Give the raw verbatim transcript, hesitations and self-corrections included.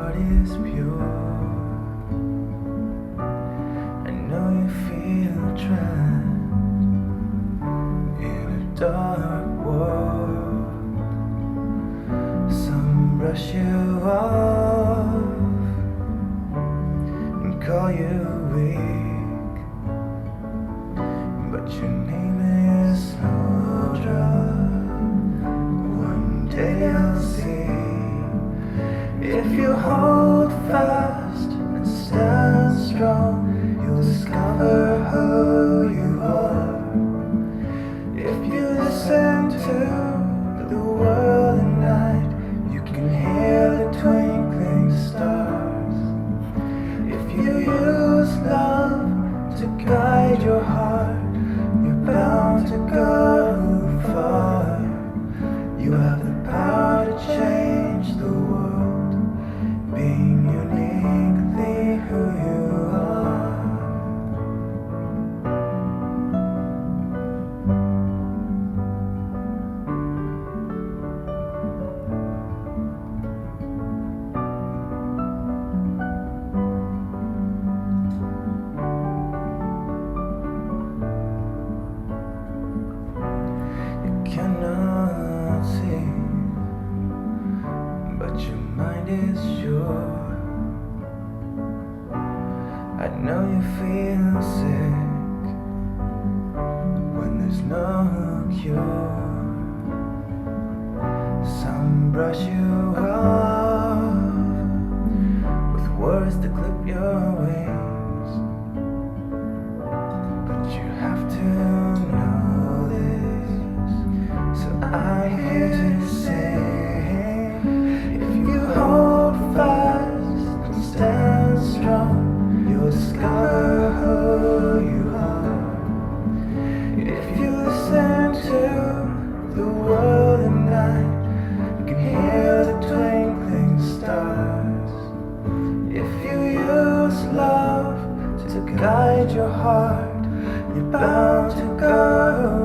heart is pure. I know you feel trapped in a dark world. Some brush you off and call you weak, but your name is Snowdrop. One day I'll see. If you hold fast and stand strong, you'll discover who you are. If you listen to the world at night, you can hear the twinkling stars. If you use love to guide your heart, you're bound to go far. You have the power to change the world, being uniquely who you are. You cannot see, but your mind is sure. I know you feel sick when there's no cure. Some brush you off with words that clip your wings, but you have to know this, so I'm here to say, if you hold fast and stand strong, you'll discover who you are. If you listen to the world at night, you can hear the twinkling stars. If you use love to guide your heart, you're bound to go